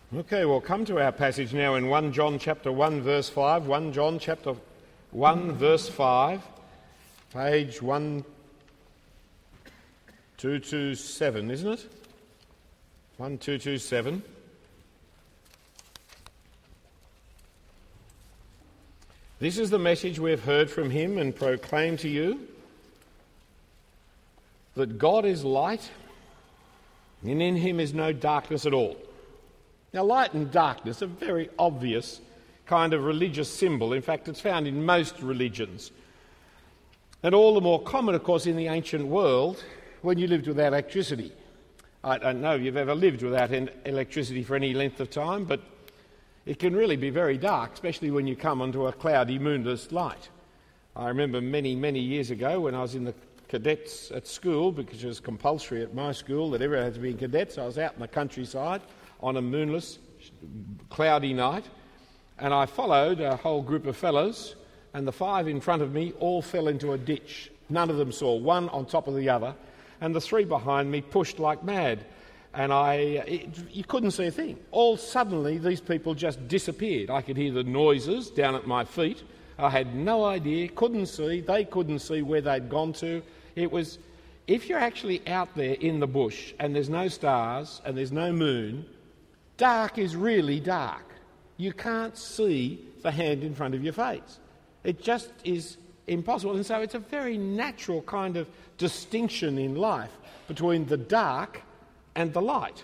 Okay, we'll come to our passage now in 1 John chapter 1 verse 5. 1 John chapter 1 verse 5, page 1227, isn't it? 1227. This is the message we have heard from him and proclaim to you, that God is light, and in him is no darkness at all. Now, light and darkness are very obvious kind of religious symbol. In fact, it's found in most religions. And all the more common, of course, in the ancient world when you lived without electricity. I don't know if you've ever lived without electricity for any length of time, but it can really be very dark, especially when you come onto a cloudy, moonless night. I remember many, many years ago when I was in the cadets at school, because it was compulsory at my school that everyone had to be in cadets. I was out in the countryside on a moonless, cloudy night, and I followed a whole group of fellows, and the five in front of me all fell into a ditch. None of them saw, one on top of the other, and the three behind me pushed like mad, and you couldn't see a thing. All suddenly, these people just disappeared. I could hear the noises down at my feet. I had no idea, couldn't see, they couldn't see where they'd gone to. It was, if you're actually out there in the bush and there's no stars and there's no moon, dark is really dark. You can't see the hand in front of your face. It just is impossible. And so it's a very natural kind of distinction in life between the dark and the light.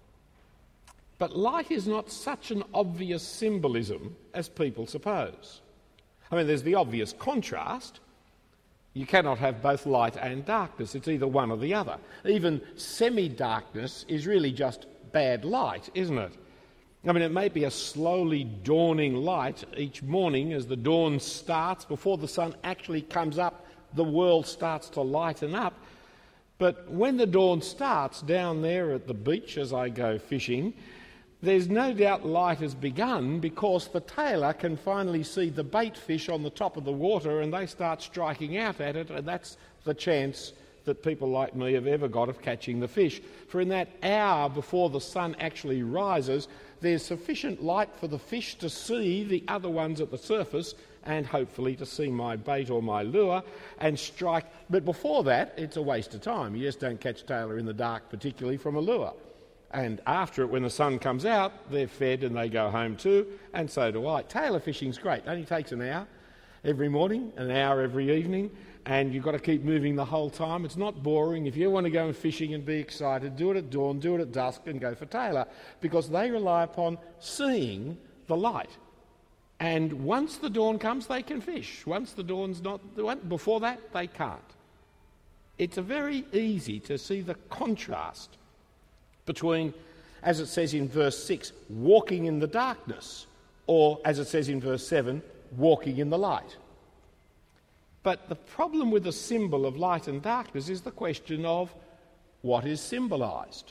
But light is not such an obvious symbolism as people suppose. I mean, there's the obvious contrast. You cannot have both light and darkness. It's either one or the other. Even semi-darkness is really just bad light, isn't it? I mean, it may be a slowly dawning light each morning as the dawn starts. Before the sun actually comes up, the world starts to lighten up. But when the dawn starts down there at the beach as I go fishing, there's no doubt light has begun because the tailor can finally see the bait fish on the top of the water and they start striking out at it, and that's the chance that people like me have ever got of catching the fish. For in that hour before the sun actually rises, there's sufficient light for the fish to see the other ones at the surface and hopefully to see my bait or my lure and strike. But before that, it's a waste of time. You just don't catch tailor in the dark, particularly from a lure. And after it, when the sun comes out, they're fed and they go home too, and so do I. Tailor fishing's great. It only takes an hour every morning, an hour every evening, and you've got to keep moving the whole time. It's not boring. If you want to go fishing and be excited, do it at dawn, do it at dusk, and go for tailor, because they rely upon seeing the light. And once the dawn comes, they can fish. Once the dawn's not, before that, they can't. It's very easy to see the contrast between, as it says in verse 6, walking in the darkness, or, as it says in verse 7, walking in the light. But the problem with the symbol of light and darkness is the question of what is symbolised.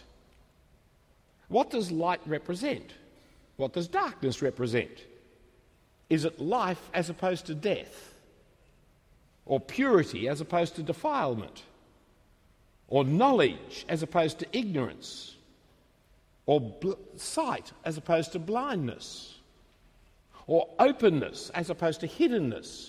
What does light represent? What does darkness represent? Is it life as opposed to death? Or purity as opposed to defilement? Or knowledge as opposed to ignorance? Or sight as opposed to blindness? Or openness as opposed to hiddenness?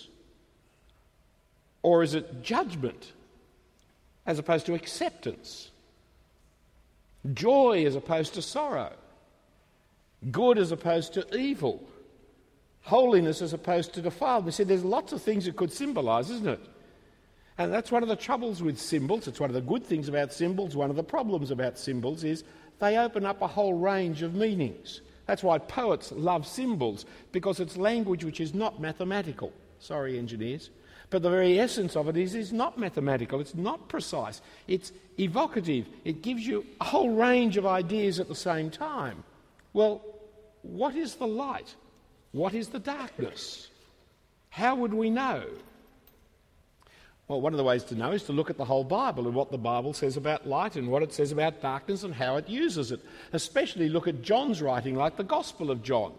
Or is it judgment as opposed to acceptance? Joy as opposed to sorrow? Good as opposed to evil? Holiness as opposed to defilement? See, there's lots of things it could symbolise, isn't it? And that's one of the troubles with symbols. It's one of the good things about symbols. One of the problems about symbols is they open up a whole range of meanings. That's why poets love symbols, because it's language which is not mathematical. Sorry, engineers. But the very essence of it is not mathematical. It's not precise. It's evocative. It gives you a whole range of ideas at the same time. Well, what is the light? What is the darkness? How would we know? Well, one of the ways to know is to look at the whole Bible and what the Bible says about light and what it says about darkness and how it uses it. Especially look at John's writing, like the Gospel of John.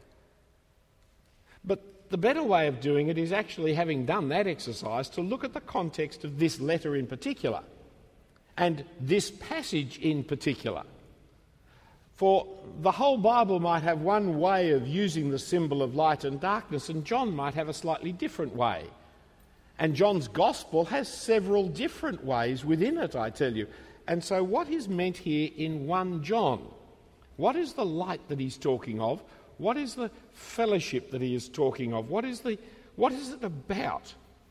But the better way of doing it is actually, having done that exercise, to look at the context of this letter in particular and this passage in particular. For the whole Bible might have one way of using the symbol of light and darkness, and John might have a slightly different way. And John's Gospel has several different ways within it, I tell you. And so what is meant here in 1 John? What is the light that he's talking of? What is the fellowship that he is talking of? What is it about?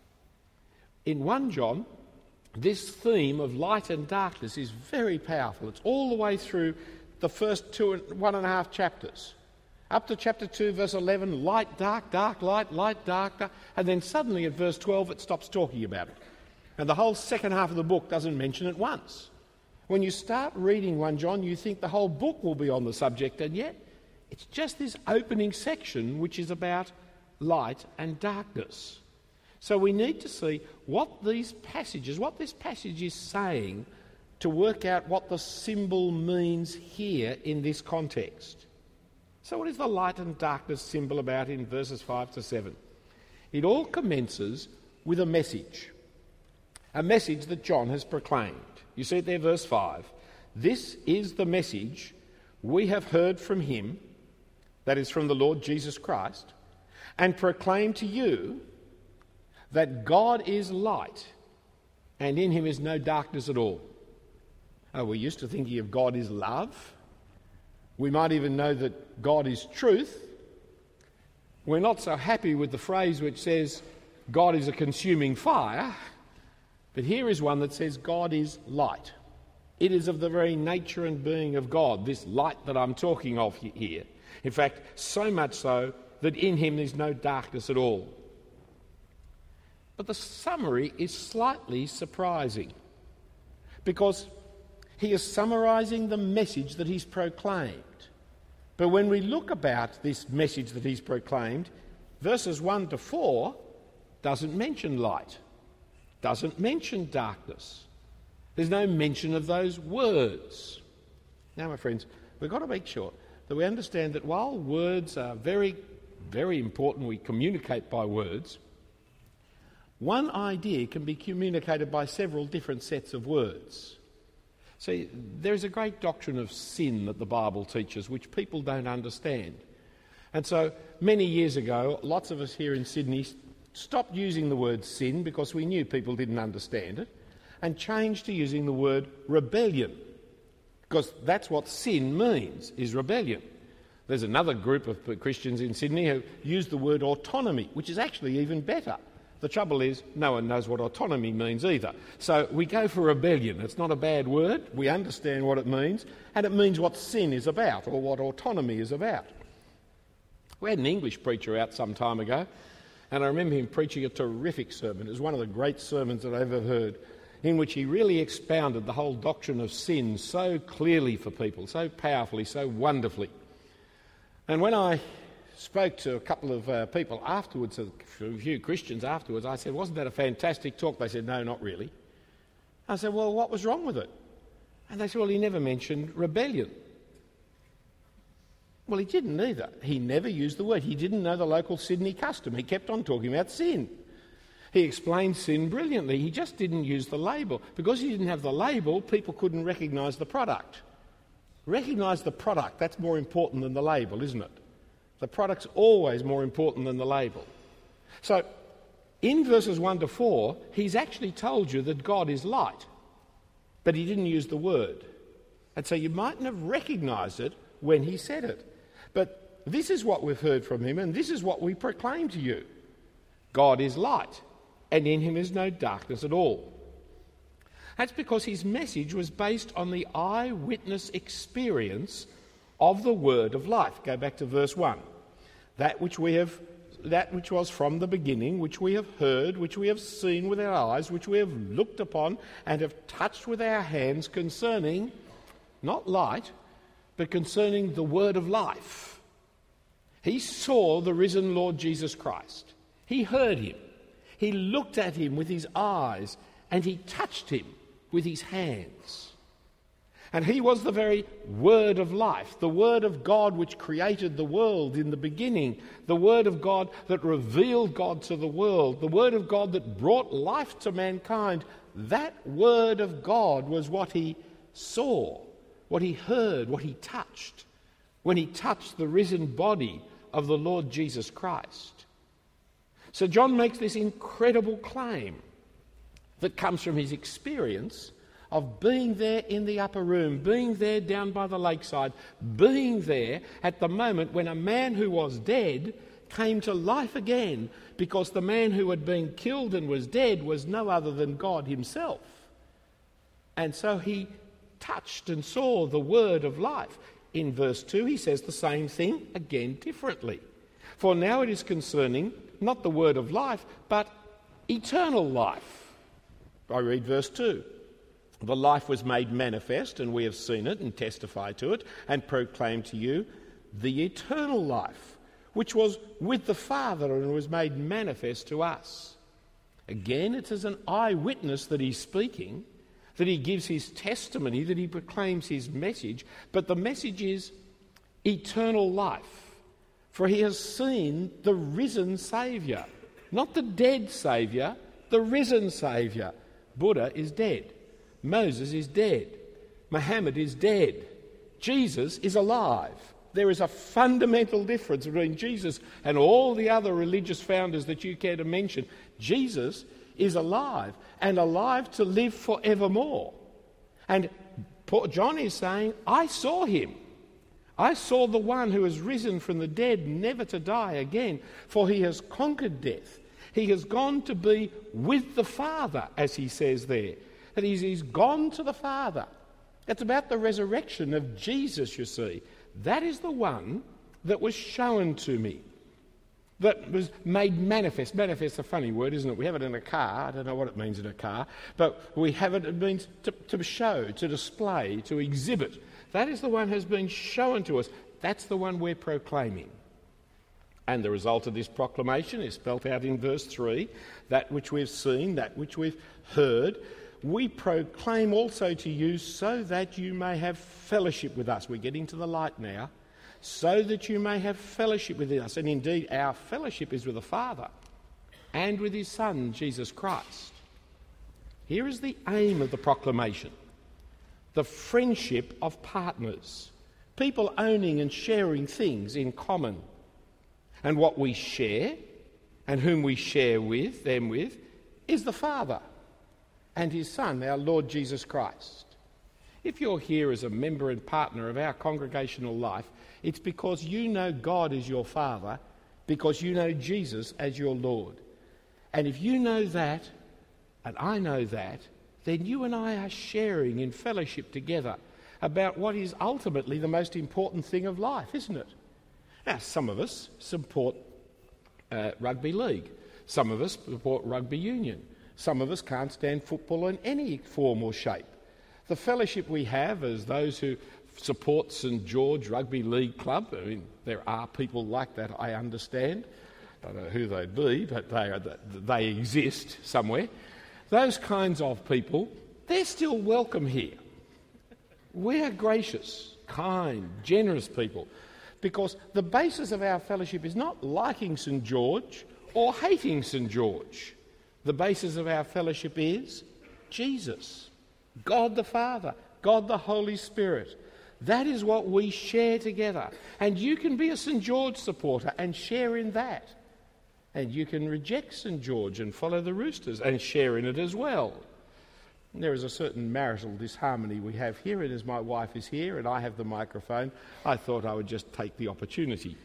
In 1 John, this theme of light and darkness is very powerful. It's all the way through the first 1.5 chapters. Up to chapter 2, verse 11, light, dark, dark, light, light, dark, dark. And then suddenly at verse 12, it stops talking about it. And the whole second half of the book doesn't mention it once. When you start reading 1 John, you think the whole book will be on the subject, and yet it's just this opening section which is about light and darkness. So we need to see what this passage is saying to work out what the symbol means here in this context. So what is the light and darkness symbol about in verses 5 to 7? It all commences with a message that John has proclaimed. You see it there, verse 5. This is the message we have heard from him, that is from the Lord Jesus Christ, and proclaim to you that God is light, and in him is no darkness at all. Oh, we're used to thinking of God is love. We might even know that God is truth. We're not so happy with the phrase which says God is a consuming fire, but here is one that says God is light. It is of the very nature and being of God, this light that I'm talking of here. In fact, so much so that in him there's no darkness at all. But the summary is slightly surprising, because he is summarising the message that he's proclaimed. But when we look about this message that he's proclaimed, verses 1 to 4 doesn't mention light, doesn't mention darkness. There's no mention of those words. Now, my friends, we've got to make sure that we understand that while words are very, very important, we communicate by words, one idea can be communicated by several different sets of words. See, there's a great doctrine of sin that the Bible teaches, which people don't understand. And so, many years ago, lots of us here in Sydney stopped using the word sin because we knew people didn't understand it, and changed to using the word rebellion, because that's what sin means, is rebellion. There's another group of Christians in Sydney who use the word autonomy, which is actually even better. The trouble is, no one knows what autonomy means either. So we go for rebellion. It's not a bad word. We understand what it means, and it means what sin is about, or what autonomy is about. We had an English preacher out some time ago, and I remember him preaching a terrific sermon. It was one of the great sermons that I've ever heard, in which he really expounded the whole doctrine of sin so clearly for people, so powerfully, so wonderfully. And when I spoke to a couple of people afterwards, a few Christians afterwards, I said, "Wasn't that a fantastic talk?" They said, "No, not really." I said, "Well, what was wrong with it?" And they said, "Well, he never mentioned rebellion." Well, he didn't either. He never used the word. He didn't know the local Sydney custom. He kept on talking about sin. He explained sin brilliantly. He just didn't use the label. Because he didn't have the label, people couldn't recognise the product. Recognise the product, that's more important than the label, isn't it? The product's always more important than the label. So, in verses 1 to 4, he's actually told you that God is light, but he didn't use the word. And so you mightn't have recognised it when he said it. But this is what we've heard from him, and this is what we proclaim to you. God is light, and in him is no darkness at all. That's because his message was based on the eyewitness experience of the word of life. Go back to verse 1. That which was from the beginning, which we have heard, which we have seen with our eyes, which we have looked upon and have touched with our hands, concerning, not light, but concerning the word of life. He saw the risen Lord Jesus Christ. He heard him. He looked at him with his eyes, and he touched him with his hands. And he was the very word of life, the word of God which created the world in the beginning, the word of God that revealed God to the world, the word of God that brought life to mankind. That word of God was what he saw. what he heard, what he touched, when he touched the risen body of the Lord Jesus Christ. So John makes this incredible claim that comes from his experience of being there in the upper room, being there down by the lakeside, being there at the moment when a man who was dead came to life again, because the man who had been killed and was dead was no other than God himself. And so he touched and saw the word of life. In verse 2 he says the same thing again differently. For now it is concerning not the word of life, but eternal life. I read verse 2. The life was made manifest, and we have seen it and testify to it and proclaim to you the eternal life, which was with the Father and was made manifest to us. Again, it's as an eyewitness that he's speaking, that he gives his testimony, that he proclaims his message, but the message is eternal life. For he has seen the risen Saviour, not the dead Saviour, the risen Saviour. Buddha is dead. Moses is dead. Muhammad is dead. Jesus is alive. There is a fundamental difference between Jesus and all the other religious founders that you care to mention. Jesus is alive, and alive to live forevermore. And John is saying, I saw him. I saw the one who has risen from the dead, never to die again, for he has conquered death. He has gone to be with the Father, as he says there. That he's gone to the Father. It's about the resurrection of Jesus, you see. That is the one that was shown to me, that was made manifest. Manifest is a funny word, isn't it? We have it in a car. I don't know what it means in a car, but we have it, it means to show, to display, to exhibit. That is the one who has been shown to us. That's the one we're proclaiming. And the result of this proclamation is spelt out in verse 3, that which we've seen, that which we've heard, we proclaim also to you, so that you may have fellowship with us. We're getting to the light now. So that you may have fellowship with us. And indeed, our fellowship is with the Father and with his Son, Jesus Christ. Here is the aim of the proclamation: the friendship of partners, people owning and sharing things in common. And what we share, and whom we share with, them with, is the Father and his Son, our Lord Jesus Christ. If you're here as a member and partner of our congregational life, it's because you know God is your Father, because you know Jesus as your Lord. And if you know that, and I know that, then you and I are sharing in fellowship together about what is ultimately the most important thing of life, isn't it? Now, some of us support rugby league. Some of us support rugby union. Some of us can't stand football in any form or shape. The fellowship we have as those who support St George Rugby League Club, I mean, there are people like that, I understand. I don't know who they'd be, but they exist somewhere. Those kinds of people, they're still welcome here. We are gracious, kind, generous people, because the basis of our fellowship is not liking St George or hating St George. The basis of our fellowship is Jesus, God the Father, God the Holy Spirit. That is what we share together. And you can be a St George supporter and share in that. And you can reject St George and follow the Roosters and share in it as well. And there is a certain marital disharmony we have here, and as my wife is here and I have the microphone, I thought I would just take the opportunity.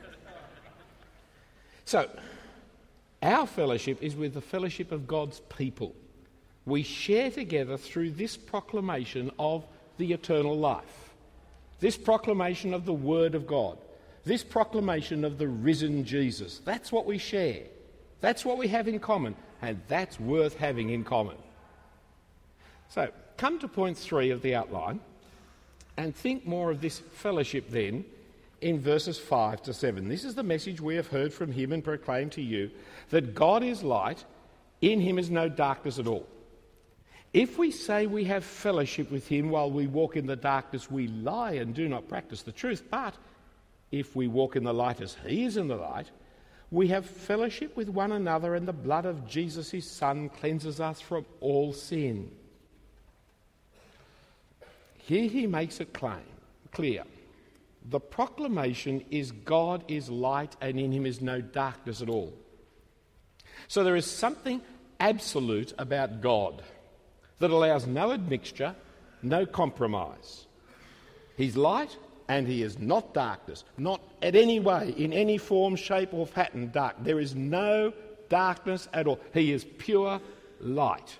So, our fellowship is with the fellowship of God's people. We share together through this proclamation of the eternal life, this proclamation of the Word of God, this proclamation of the risen Jesus. That's what we share. That's what we have in common, and that's worth having in common. So, come to point 3 of the outline and think more of this fellowship then in verses 5 to 7. This is the message we have heard from him and proclaimed to you, that God is light, in him is no darkness at all. If we say we have fellowship with him while we walk in the darkness, we lie and do not practice the truth. But if we walk in the light as he is in the light, we have fellowship with one another, and the blood of Jesus his Son cleanses us from all sin. here he makes it clear. The proclamation is God is light and in him is no darkness at all. So there is something absolute about God that allows no admixture, no compromise. He's light and he is not darkness, not at any way, in any form, shape or pattern dark. There is no darkness at all. He is pure light.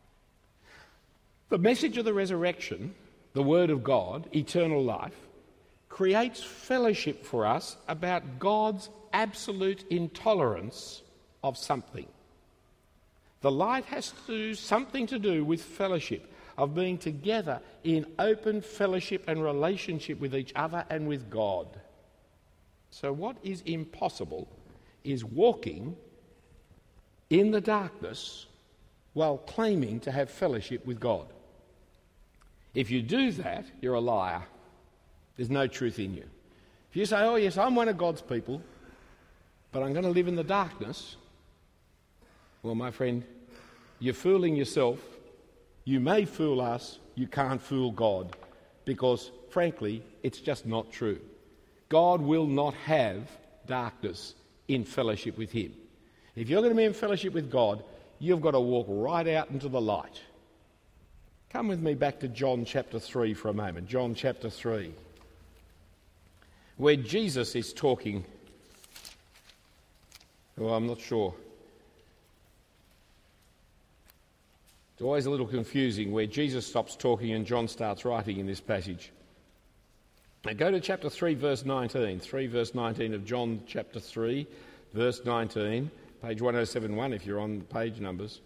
The message of the resurrection, the Word of God, eternal life, creates fellowship for us about God's absolute intolerance of something. The light has something to do with fellowship, of being together in open fellowship and relationship with each other and with God. So what is impossible is walking in the darkness while claiming to have fellowship with God. If you do that, you're a liar. There's no truth in you. If you say, oh yes, I'm one of God's people, but I'm going to live in the darkness, well, my friend, you're fooling yourself. You may fool us, you can't fool God, because, frankly, it's just not true. God will not have darkness in fellowship with him. If you're going to be in fellowship with God, you've got to walk right out into the light. Come with me back to John chapter 3 for a moment. John chapter 3, where Jesus is talking. Well, I'm not sure. It's always a little confusing where Jesus stops talking and John starts writing in this passage. Now go to chapter 3, verse 19. 3 verse 19 of John chapter 3, verse 19, page 1071 if you're on page numbers.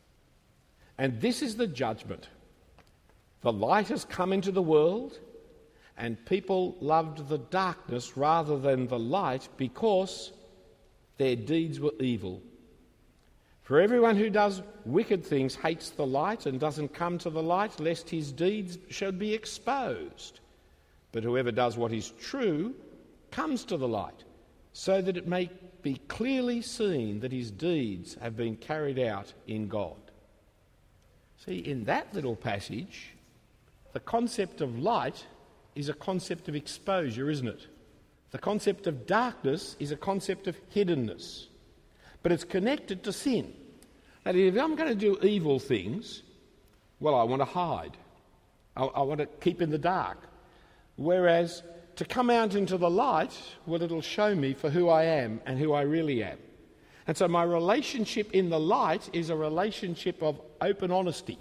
And this is the judgment. The light has come into the world, and people loved the darkness rather than the light because their deeds were evil. For everyone who does wicked things hates the light and doesn't come to the light, lest his deeds should be exposed. But whoever does what is true comes to the light, so that it may be clearly seen that his deeds have been carried out in God. See, in that little passage, the concept of light is a concept of exposure, isn't it? The concept of darkness is a concept of hiddenness. But it's connected to sin. That if I'm going to do evil things, well, I want to hide. I want to keep in the dark. Whereas to come out into the light, well, it'll show me for who I am and who I really am. And so my relationship in the light is a relationship of open honesty.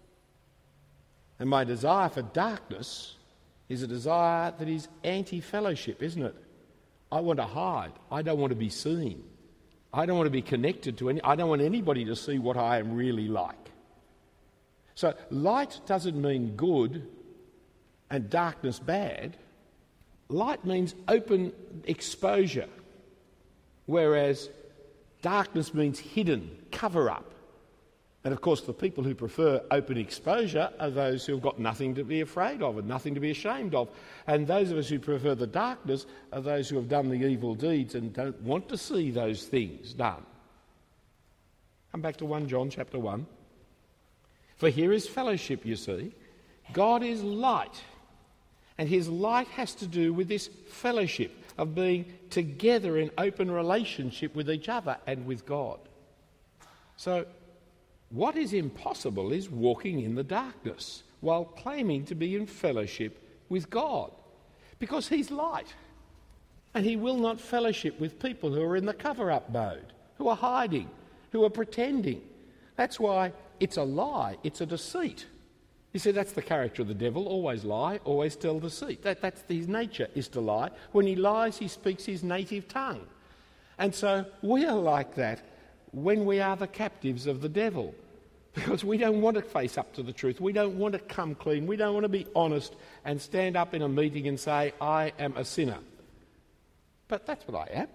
And my desire for darkness is a desire that is anti-fellowship, isn't it? I want to hide. I don't want to be seen. I don't want to be connected to I don't want anybody to see what I am really like. So light doesn't mean good and darkness bad. Light means open exposure, whereas darkness means hidden, cover up. And of course the people who prefer open exposure are those who have got nothing to be afraid of and nothing to be ashamed of. And those of us who prefer the darkness are those who have done the evil deeds and don't want to see those things done. Come back to 1 John chapter 1. For here is fellowship, you see. God is light. And his light has to do with this fellowship of being together in open relationship with each other and with God. So what is impossible is walking in the darkness while claiming to be in fellowship with God, because he's light and he will not fellowship with people who are in the cover-up mode, who are hiding, who are pretending. That's why it's a lie, it's a deceit. You see, that's the character of the devil, always lie, always tell deceit. That's his nature, is to lie. When he lies, he speaks his native tongue. And so we are like that when we are the captives of the devil, because we don't want to face up to the truth. We don't want to come clean. We don't want to be honest and stand up in a meeting and say, I am a sinner. But that's what I am.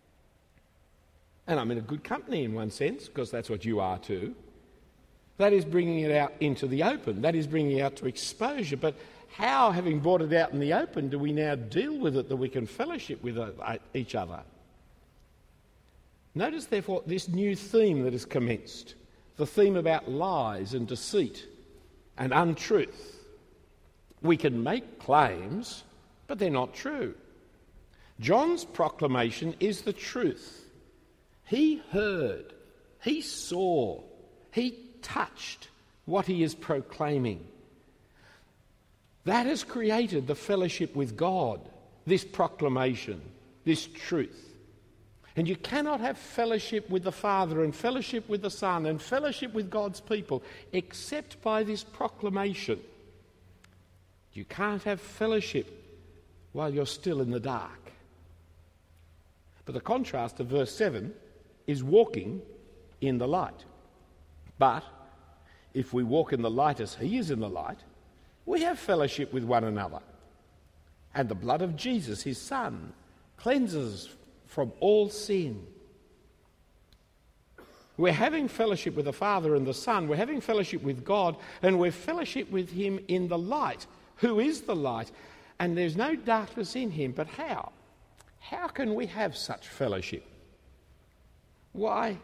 And I'm in a good company in one sense, because that's what you are too. That is bringing it out into the open. That is bringing it out to exposure. But how, having brought it out in the open, do we now deal with it that we can fellowship with each other? Notice, therefore, this new theme that has commenced, the theme about lies and deceit and untruth. We can make claims, but they're not true. John's proclamation is the truth. He heard, he saw, he touched what he is proclaiming. That has created the fellowship with God, this proclamation, this truth. And you cannot have fellowship with the Father and fellowship with the Son and fellowship with God's people except by this proclamation. You can't have fellowship while you're still in the dark. But the contrast of verse 7 is walking in the light. But if we walk in the light as he is in the light, we have fellowship with one another. And the blood of Jesus, his Son, cleanses from all sin. We're having fellowship with the Father and the Son. We're having fellowship with God, and we're fellowship with him in the light, who is the light. And there's no darkness in him. But how? How can we have such fellowship? Why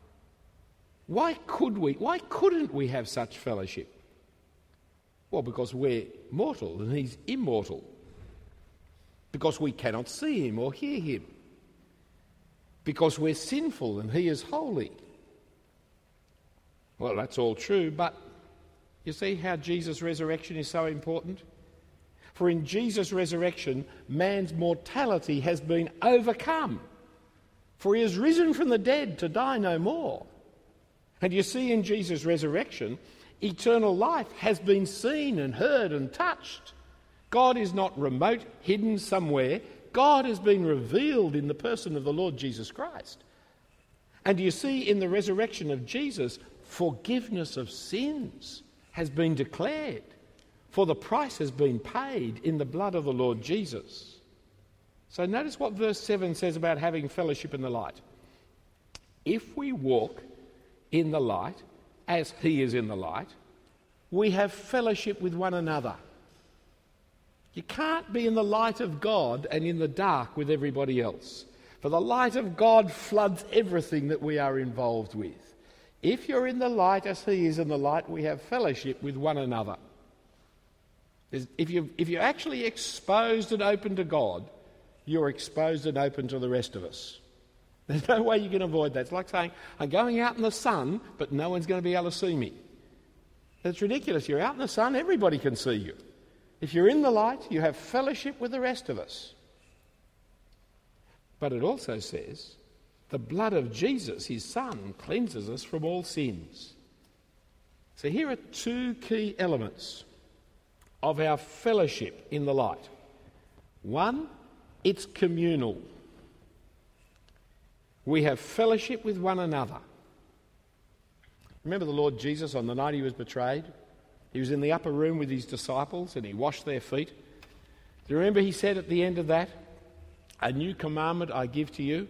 couldn't we have such fellowship? Well, because we're mortal and he's immortal. Because we cannot see him or hear him. Because we're sinful and he is holy. Well, that's all true, but you see how Jesus' resurrection is so important? For in Jesus' resurrection, man's mortality has been overcome. For he has risen from the dead to die no more. And you see in Jesus' resurrection, eternal life has been seen and heard and touched. God is not remote, hidden somewhere. God has been revealed in the person of the Lord Jesus Christ. And you see in the resurrection of Jesus, forgiveness of sins has been declared. For the price has been paid in the blood of the Lord Jesus. So notice what verse 7 says about having fellowship in the light. If we walk in the light, as he is in the light, we have fellowship with one another. You can't be in the light of God and in the dark with everybody else. For the light of God floods everything that we are involved with. If you're in the light as he is in the light, we have fellowship with one another. If you're actually exposed and open to God, you're exposed and open to the rest of us. There's no way you can avoid that. It's like saying, I'm going out in the sun, but no one's going to be able to see me. It's ridiculous. You're out in the sun, everybody can see you. If you're in the light, you have fellowship with the rest of us. But it also says, the blood of Jesus, his Son, cleanses us from all sins. So here are two key elements of our fellowship in the light. One, it's communal. We have fellowship with one another. Remember the Lord Jesus on the night he was betrayed? He was in the upper room with his disciples and he washed their feet. Do you remember he said at the end of that, a new commandment I give to you?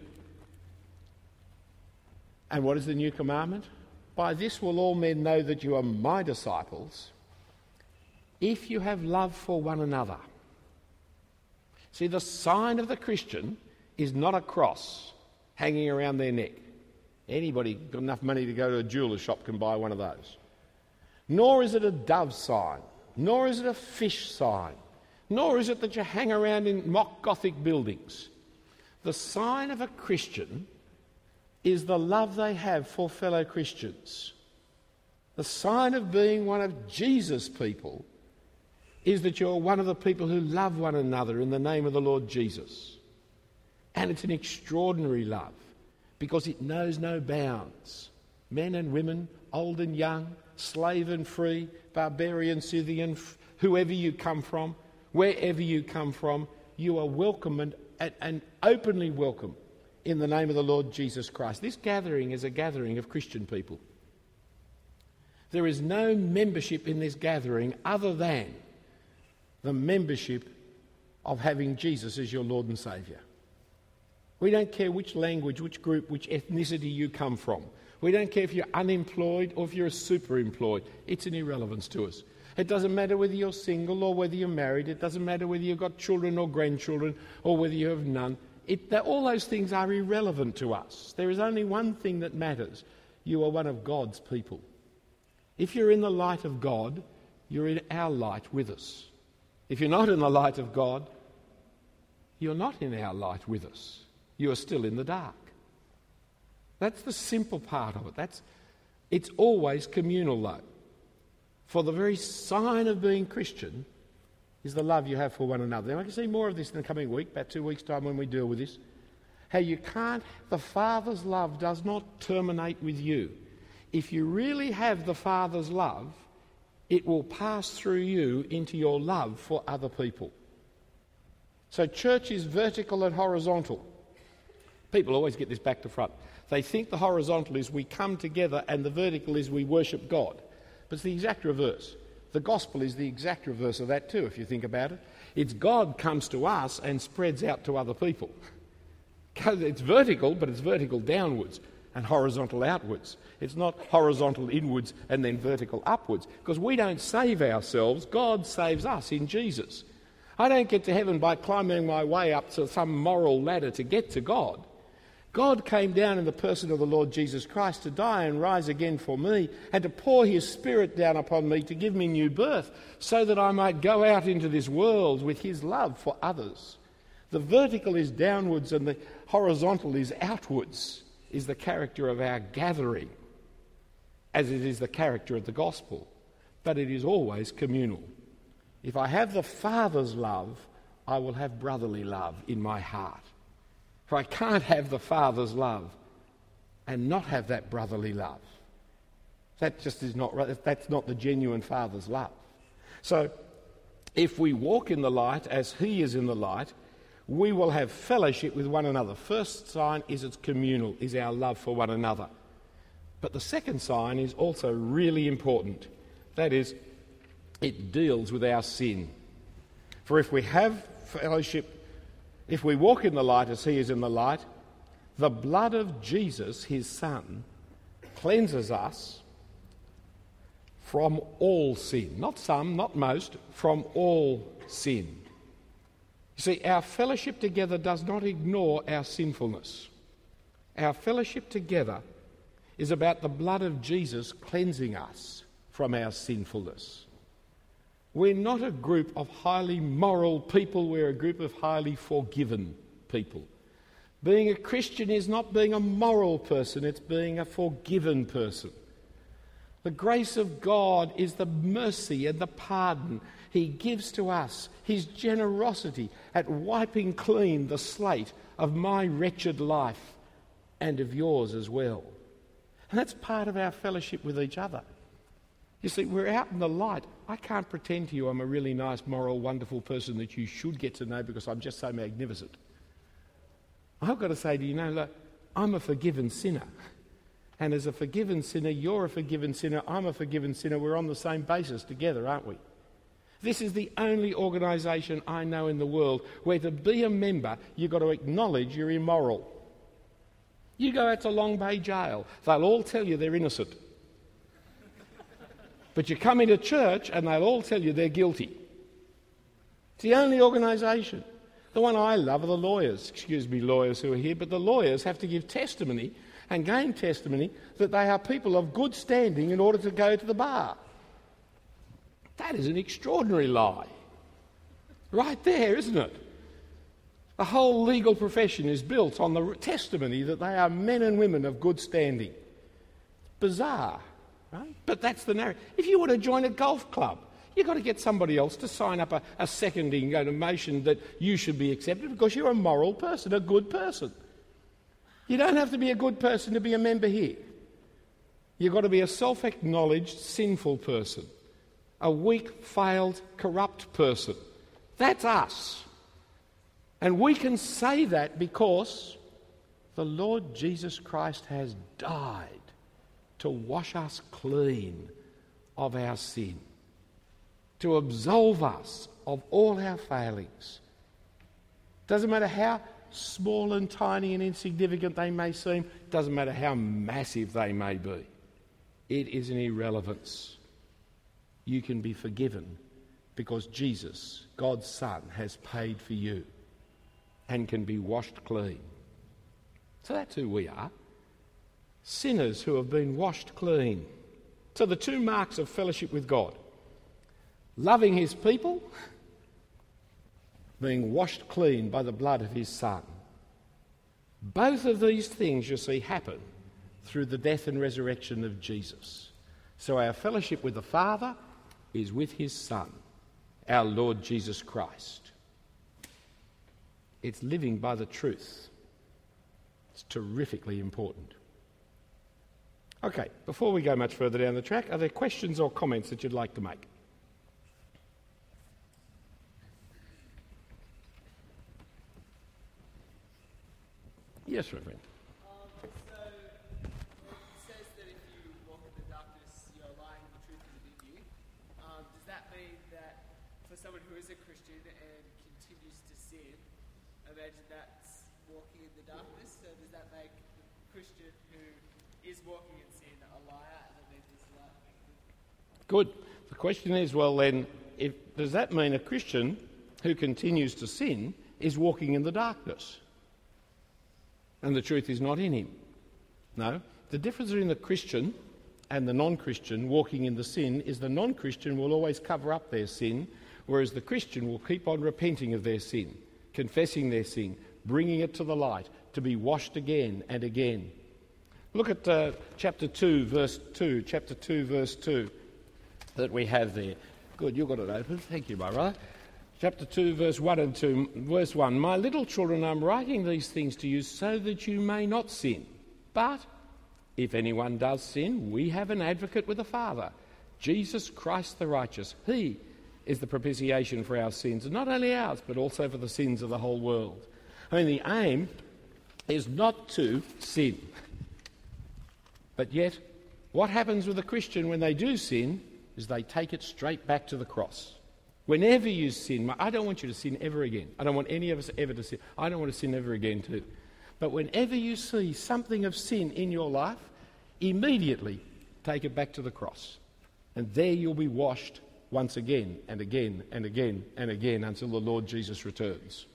And what is the new commandment? By this will all men know that you are my disciples, if you have love for one another. See, the sign of the Christian is not a cross hanging around their neck. Anybody got enough money to go to a jeweller's shop can buy one of those. Nor is it a dove sign, nor is it a fish sign, nor is it that you hang around in mock Gothic buildings. The sign of a Christian is the love they have for fellow Christians. The sign of being one of Jesus' people is that you're one of the people who love one another in the name of the Lord Jesus. And it's an extraordinary love because it knows no bounds. Men and women, old and young, slave and free, barbarian, Scythian, whoever you come from, wherever you come from, you are welcome and openly welcome in the name of the Lord Jesus Christ. This gathering is a gathering of Christian people. There is no membership in this gathering other than the membership of having Jesus as your Lord and Saviour. We don't care which language, which group, which ethnicity you come from. We don't care if you're unemployed or if you're super employed. It's an irrelevance to us. It doesn't matter whether you're single or whether you're married. It doesn't matter whether you've got children or grandchildren or whether you have none. All those things are irrelevant to us. There is only one thing that matters. You are one of God's people. If you're in the light of God, you're in our light with us. If you're not in the light of God, you're not in our light with us. You are still in the dark. That's the simple part of it. It's always communal, though. For the very sign of being Christian is the love you have for one another. Now, I can see more of this in the coming week, about 2 weeks' time when we deal with this. How the Father's love does not terminate with you. If you really have the Father's love, it will pass through you into your love for other people. So church is vertical and horizontal. People always get this back to front. They think the horizontal is we come together and the vertical is we worship God. But it's the exact reverse. The gospel is the exact reverse of that too, if you think about it. It's God comes to us and spreads out to other people. It's vertical, but it's vertical downwards and horizontal outwards. It's not horizontal inwards and then vertical upwards, because we don't save ourselves. God saves us in Jesus. I don't get to heaven by climbing my way up to some moral ladder to get to God. God came down in the person of the Lord Jesus Christ to die and rise again for me, and to pour his Spirit down upon me to give me new birth, so that I might go out into this world with his love for others. The vertical is downwards and the horizontal is outwards, is the character of our gathering, as it is the character of the gospel. But it is always communal. If I have the Father's love, I will have brotherly love in my heart. For I can't have the Father's love and not have that brotherly love. That just is not right. That's not the genuine Father's love. So if we walk in the light as he is in the light, we will have fellowship with one another. First sign is it's communal, is our love for one another. But the second sign is also really important. That is, it deals with our sin. For if we have fellowship, if we walk in the light as he is in the light, the blood of Jesus, his Son, cleanses us from all sin. Not some, not most, from all sin. You see, our fellowship together does not ignore our sinfulness. Our fellowship together is about the blood of Jesus cleansing us from our sinfulness. We're not a group of highly moral people, we're a group of highly forgiven people. Being a Christian is not being a moral person, it's being a forgiven person. The grace of God is the mercy and the pardon he gives to us, his generosity at wiping clean the slate of my wretched life and of yours as well. And that's part of our fellowship with each other. You see, we're out in the light. I can't pretend to you I'm a really nice, moral, wonderful person that you should get to know because I'm just so magnificent. I've got to say to you, look, I'm a forgiven sinner. And as a forgiven sinner, you're a forgiven sinner, I'm a forgiven sinner. We're on the same basis together, aren't we? This is the only organisation I know in the world where to be a member, you've got to acknowledge you're immoral. You go out to Long Bay Jail, they'll all tell you they're innocent. But you come into church and they'll all tell you they're guilty. It's the only organisation. The one I love are the lawyers. Excuse me, lawyers who are here, but the lawyers have to give testimony and gain testimony that they are people of good standing in order to go to the bar. That is an extraordinary lie. Right there, isn't it? The whole legal profession is built on the testimony that they are men and women of good standing. Bizarre, right? But that's the narrative. If you want to join a golf club, you've got to get somebody else to sign up a seconding motion that you should be accepted because you're a moral person, a good person. You don't have to be a good person to be a member here. You've got to be a self-acknowledged sinful person, a weak, failed, corrupt person. That's us. And we can say that because the Lord Jesus Christ has died to wash us clean of our sin, to absolve us of all our failings. Doesn't matter how small and tiny and insignificant they may seem, doesn't matter how massive they may be. It is an irrelevance. You can be forgiven because Jesus, God's Son, has paid for you and can be washed clean. So that's who we are. Sinners who have been washed clean. So the two marks of fellowship with God: loving his people being washed clean by the blood of his Son. Both of these things you see happen through the death and resurrection of Jesus. So our fellowship with the Father is with his Son, our Lord Jesus Christ. It's living by the truth. It's terrifically important. Okay, before we go much further down the track, are there questions or comments that you'd like to make? Yes, Reverend. So, it says that if you walk in the darkness, you're lying, the truth isn't in you. Does that mean that for someone who is a Christian and continues to sin, imagine that's walking in the darkness? So does that make the Christian who is walking in sin a liar, and then there's light? Good. The question is, well then, does that mean a Christian who continues to sin is walking in the darkness? And the truth is not in him. No. The difference between the Christian and the non-Christian walking in the sin is the non-Christian will always cover up their sin, whereas the Christian will keep on repenting of their sin, confessing their sin, bringing it to the light, to be washed again and again. Look at chapter 2, verse 2, chapter 2, verse 2 that we have there. Good, you've got it open. Thank you, my brother. Chapter 2, verse 1 and 2, verse 1. My little children, I'm writing these things to you so that you may not sin. But if anyone does sin, we have an advocate with the Father, Jesus Christ the righteous. He is the propitiation for our sins, and not only ours, but also for the sins of the whole world. I mean, the aim is not to sin. But yet, what happens with a Christian when they do sin is they take it straight back to the cross. Whenever you sin, I don't want you to sin ever again. I don't want any of us ever to sin. I don't want to sin ever again too. But whenever you see something of sin in your life, immediately take it back to the cross. And there you'll be washed once again and again and again and again until the Lord Jesus returns.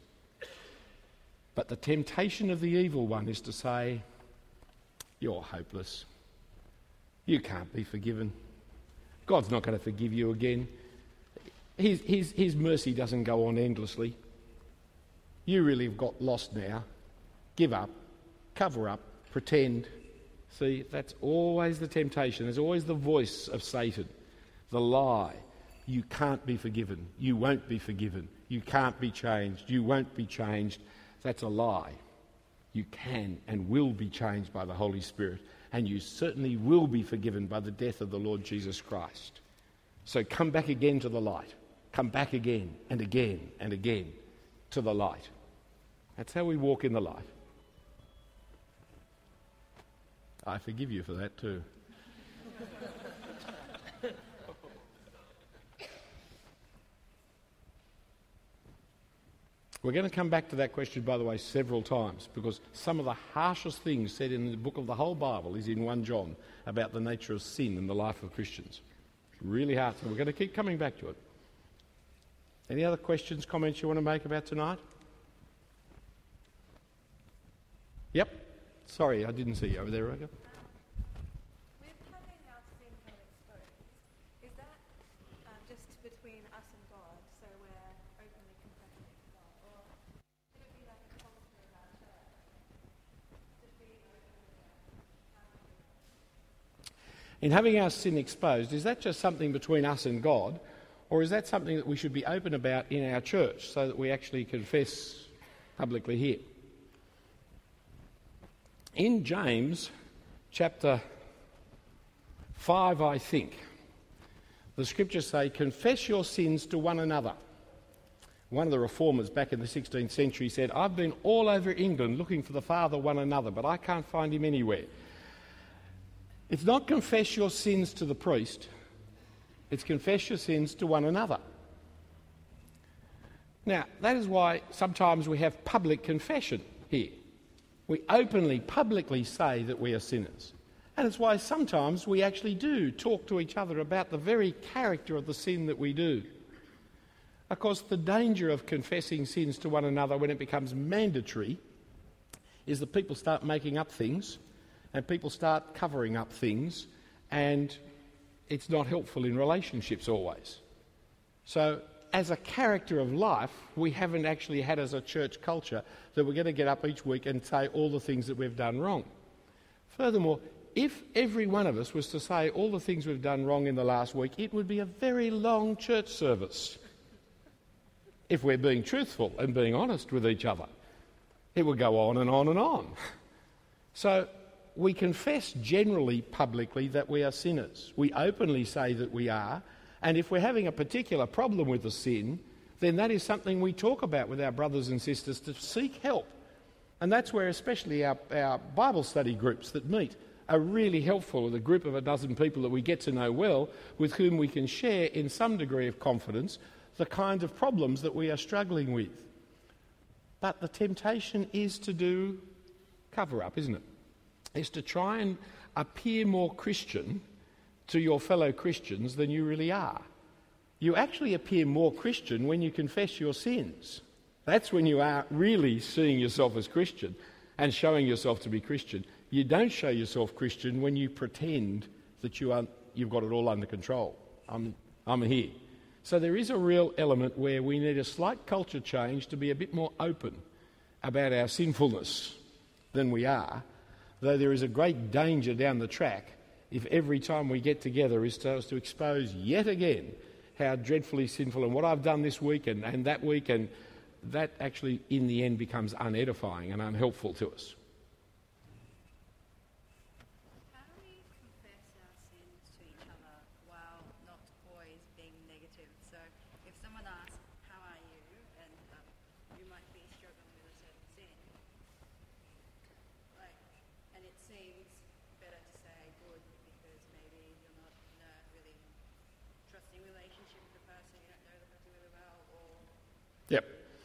But the temptation of the evil one is to say, you're hopeless. You can't be forgiven. God's not going to forgive you again. His mercy doesn't go on endlessly. You really have got lost now. Give up, cover up, pretend. See, that's always the temptation. There's always the voice of Satan, the lie. You can't be forgiven. You won't be forgiven. You can't be changed. You won't be changed. That's a lie. You can and will be changed by the Holy Spirit, and you certainly will be forgiven by the death of the Lord Jesus Christ. So come back again to the light. Come back again and again and again to the light. That's how we walk in the light. I forgive you for that too. We're going to come back to that question, by the way, several times, because some of the harshest things said in the book of the whole Bible is in 1 John about the nature of sin in the life of Christians. Really hard. So we're going to keep coming back to it. Any other questions, comments you want to make about tonight? Yep. Sorry, I didn't see you over there, Roger. With having our sin kind of exposed, is that just between us and God, so we're openly confessing it to God, or should it be like a policy of our church to be open about In having our sin exposed, is that just something between us and God, or is that something that we should be open about in our church so that we actually confess publicly here? In James chapter 5, I think, the scriptures say, confess your sins to one another. One of the reformers back in the 16th century said, I've been all over England looking for the Father one another, but I can't find him anywhere. It's not confess your sins to the priest, it's confess your sins to one another. Now, that is why sometimes we have public confession here. We openly, publicly say that we are sinners. And it's why sometimes we actually do talk to each other about the very character of the sin that we do. Of course, the danger of confessing sins to one another when it becomes mandatory is that people start making up things and people start covering up things, and it's not helpful in relationships always. So as a character of life, we haven't actually had as a church culture that we're going to get up each week and say all the things that we've done wrong. Furthermore, if every one of us was to say all the things we've done wrong in the last week, it would be a very long church service. If we're being truthful and being honest with each other, it would go on and on and on. So we confess generally publicly that we are sinners. We openly say that we are, and if we're having a particular problem with the sin, then that is something we talk about with our brothers and sisters to seek help. And that's where especially our Bible study groups that meet are really helpful, with a group of a dozen people that we get to know well, with whom we can share in some degree of confidence the kind of problems that we are struggling with. But the temptation is to do cover-up, isn't it? Is to try and appear more Christian to your fellow Christians than you really are. You actually appear more Christian when you confess your sins. That's when you are really seeing yourself as Christian and showing yourself to be Christian. You don't show yourself Christian when you pretend that you've got it all under control. I'm here. So there is a real element where we need a slight culture change to be a bit more open about our sinfulness than we are, though there is a great danger down the track if every time we get together is to expose yet again how dreadfully sinful and what I've done this week and that week, and that actually in the end becomes unedifying and unhelpful to us. How do we confess our sins to each other while not always being negative? So if someone asks, how are you? And you might be struggling with a certain sin. And it seems better to say good because maybe you're not in a really trusting relationship with the person, you don't know the person really well, or... Yep.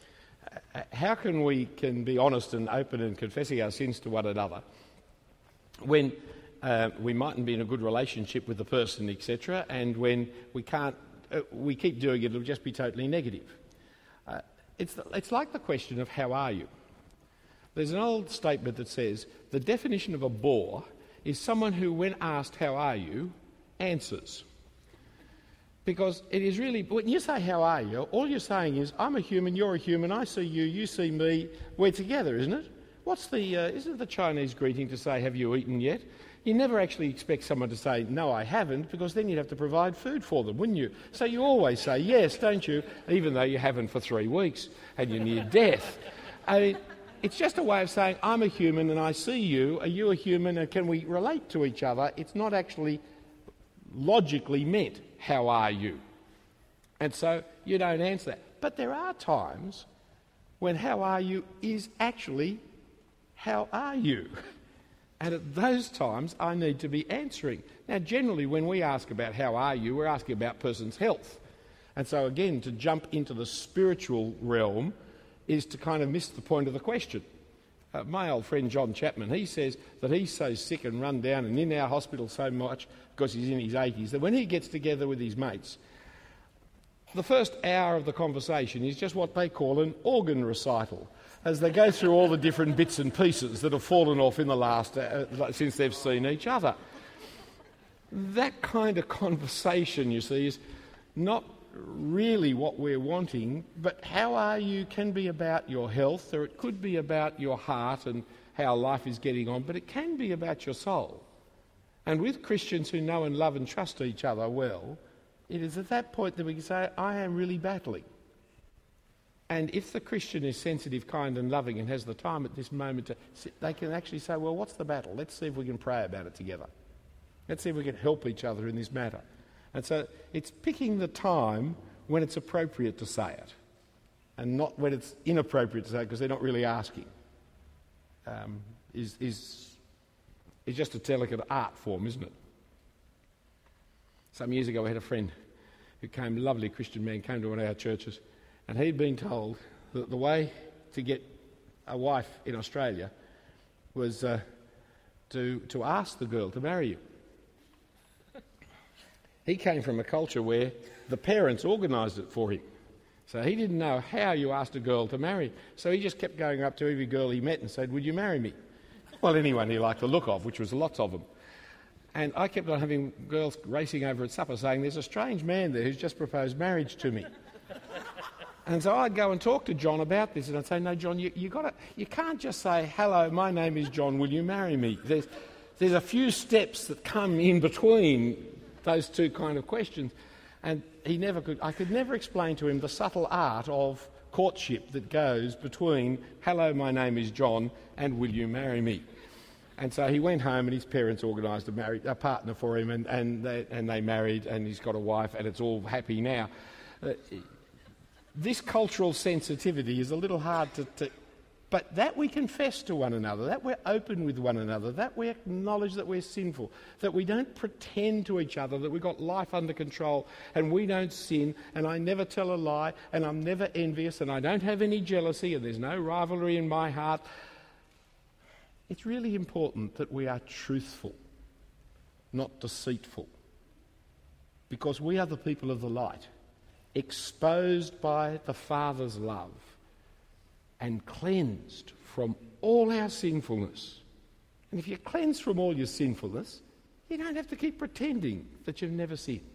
How can we be honest and open and confessing our sins to one another when we mightn't be in a good relationship with the person, etc., and when we can't, we keep doing it, it'll just be totally negative. It's like the question of how are you? There's an old statement that says the definition of a bore is someone who, when asked how are you, answers. Because it is really, when you say how are you, all you're saying is I'm a human, you're a human, I see you, you see me, we're together, isn't it? Isn't the Chinese greeting to say have you eaten yet? You never actually expect someone to say no I haven't, because then you'd have to provide food for them, wouldn't you? So you always say yes, don't you? Even though you haven't for 3 weeks and you're near death. I mean, it's just a way of saying I'm a human and I see you, are you a human and can we relate to each other? It's not actually logically meant how are you? And so you don't answer that. But there are times when how are you is actually how are you? And at those times I need to be answering. Now generally when we ask about how are you, we're asking about person's health. And so again, to jump into the spiritual realm is to kind of miss the point of the question. My old friend John Chapman, he says that he's so sick and run down and in our hospital so much because he's in his 80s that when he gets together with his mates, the first hour of the conversation is just what they call an organ recital, as they go through all the different bits and pieces that have fallen off in the last since they've seen each other. That kind of conversation, you see, is not really what we're wanting, but how are you can be about your health, or it could be about your heart and how life is getting on, but it can be about your soul. And with Christians who know and love and trust each other well, it is at that point that we can say, I am really battling. And if the Christian is sensitive, kind and loving and has the time at this moment to sit, they can actually say, well, what's the battle? Let's see if we can pray about it together. Let's see if we can help each other in this matter. And so it's picking the time when it's appropriate to say it and not when it's inappropriate to say it because they're not really asking. Is just a delicate art form, isn't it? Some years ago I had a friend who came, a lovely Christian man, came to one of our churches, and he'd been told that the way to get a wife in Australia was to ask the girl to marry you. He came from a culture where the parents organised it for him. So he didn't know how you asked a girl to marry. So he just kept going up to every girl he met and said, would you marry me? Well, anyone he liked the look of, which was lots of them. And I kept on having girls racing over at supper saying, there's a strange man there who's just proposed marriage to me. And so I'd go and talk to John about this, and I'd say, no, John, you can't just say, hello, my name is John, will you marry me? There's a few steps that come in between those two kind of questions. And I could never explain to him the subtle art of courtship that goes between, hello, my name is John, and will you marry me? And so he went home and his parents organised a partner for him, and they married, and he's got a wife, and it's all happy now. This cultural sensitivity is a little hard to... But that we confess to one another, that we're open with one another, that we acknowledge that we're sinful, that we don't pretend to each other that we've got life under control and we don't sin, and I never tell a lie, and I'm never envious, and I don't have any jealousy, and there's no rivalry in my heart. It's really important that we are truthful, not deceitful, because we are the people of the light, exposed by the Father's love and cleansed from all our sinfulness. And if you're cleansed from all your sinfulness, you don't have to keep pretending that you've never sinned.